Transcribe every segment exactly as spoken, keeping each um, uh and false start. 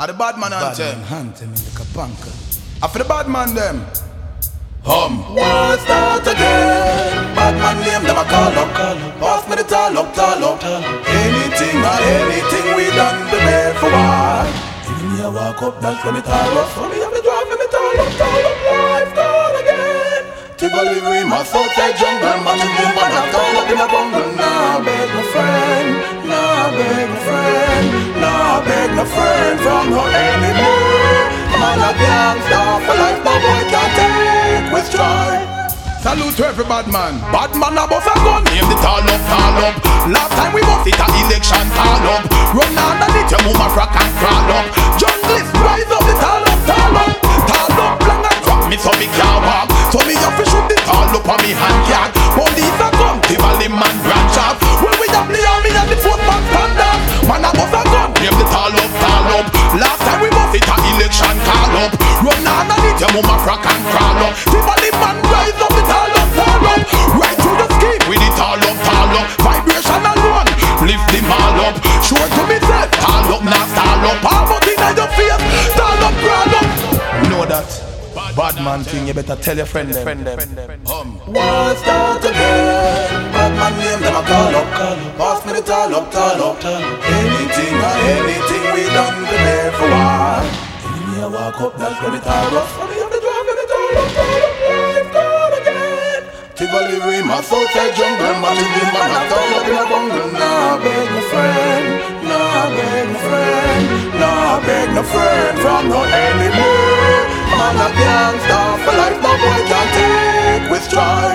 Are the bad man anthem? Anthem in the Kapanka. After the bad man them. Hum. War start again. Bad man name them a call up. Pass me the tall up, tall up. Anything or anything we done prepare for war. Even me a walk up, that's when it all up. So me have to drive me tall up, tall up. Life gone again. Tivoli Rima, Southside jungle. Man in the man a tall up in a bungle. Nah beg no friend, nah beg no friend, nah beg no friend from no anymore. Man a gangster for life, no boy can take with joy. Salute to every bad man. Bad man a boss a gun, name the tall up, tall up. Last time we bust it a election tall up. Run underneath your mama frack and crawl up. Junglist rise up the tall up, tall up. Tall up long and drop me so me can't walk. So me have to shoot the tall up on me hand yard. Police a come, Tivoli man branch off. When we have the army and the footman stand up. Man a boss a gun, name the tall up, tall up. Last time we bust it a election call up. Run underneath your mama frack and crawl up. Tivoli man rise up the tall up, tall up. Right through the scheme with the tall up, tall up. Vibration alone, lift them all up. Sure to myself, tall up, now stall up. All but in your face, tall up, crawl up. Know that bad man thing, you better tell your friend them. Um. War start again. Bad man name them a call up. Pass me the tall up, tall up. Anything or anything we done prepare for war. Enemy a walk up, that's when it all rough. So me have to drive me the tall up, tall up. Life gone again. Tivoli Rima, Southside jungle. Man in the man a tall up in a bungle. Nah beg no friend, nah beg no friend, nah beg no friend from no anymore. Man a gangster for life, no boy can take with joy.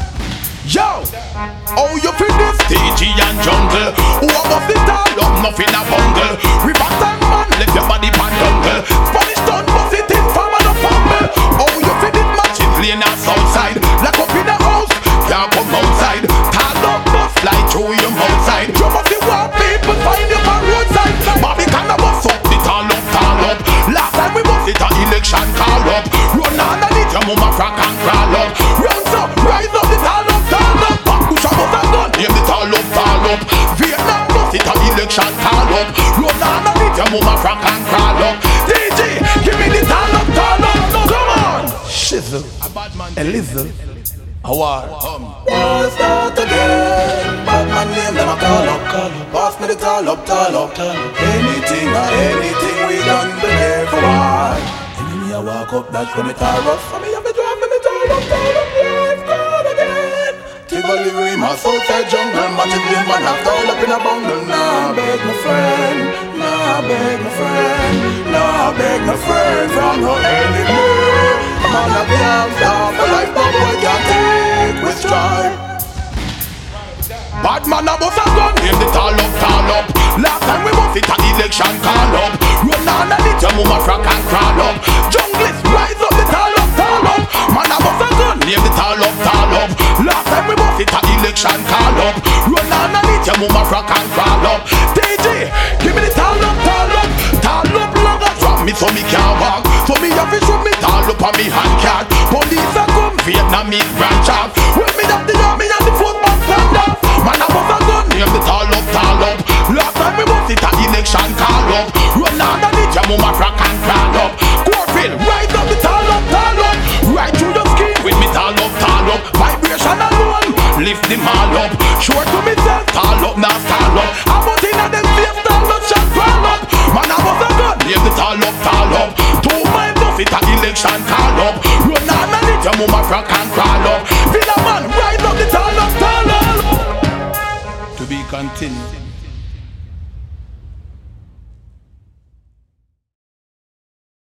Yo! Oh, you feel this? D G and jungle. Who a bust it all up, nothing a bungle. River and man, left your body pan jungle. Spanish town, bust it in, farm and a fumble. Oh, you feel this matches, lane and southside. Lock up in the house, can't come outside. Tall up, bust fly through your mouth side. You must see what people find you on roadside. Bobby can a bust up, the tall up, tall up. Last time we bust it a election call up. Run underneath your mama frack and crawl up. Round up, rise up the tall up, tall up. Back push a bust a gun, name the tall up, tall up. Vietnam bust it a election call up. Run underneath your mama frack and crawl up. D J, give me the tall up, tall up. Come on. Shizzle, Elizzle, a war. War start again. Bad man name them a call up. Pass me the tall up, tall up. Anything or anything we done prepare for war. Enemy a walk up, that's when it all rough. So me have to drive me the tall up, tall up. Life gone again. Tivoli Rima, Southside jungle. Man in the man a tall up in a bungle. Nah beg no friend, nah beg no friend, nah beg no friend from no anymore. Man a gangster for life, no boy can take with joy. Bad man a bust a gun, name the tall up, tall up. Last time we bust it a election call up. Run underneath your mama frack and crawl up. Junglist rise up the tall up, tall up. Man a bust a gun, name the tall up, tall up. Last time we bust it a election call up. Run underneath your mama frack and crawl up. D J, give me the tall up, tall up. Tall up long and drop me so me can't walk. So me have to shoot me tall up on me hand card. Police a come, Vietnamese branch off. When me have the army and the footman stand up. Man a bust a gun, name the tall up, tall up. Last time we bust it a election call up. Run underneath your mama frack and crawl up. Corfield, rise up the tall up, tall up. Right through the skin with me tall up, tall up. Vibration alone, lift them all up. Sure to myself, tall up, now tall up. I'm out in a them safe tall up, shot crawl up. Man a bust a gun, name the tall up, tall up. Two miles bust it a election call up. Run underneath your mama frack and crawl up. Villa man, rise up the tall up, tall up. To be continued.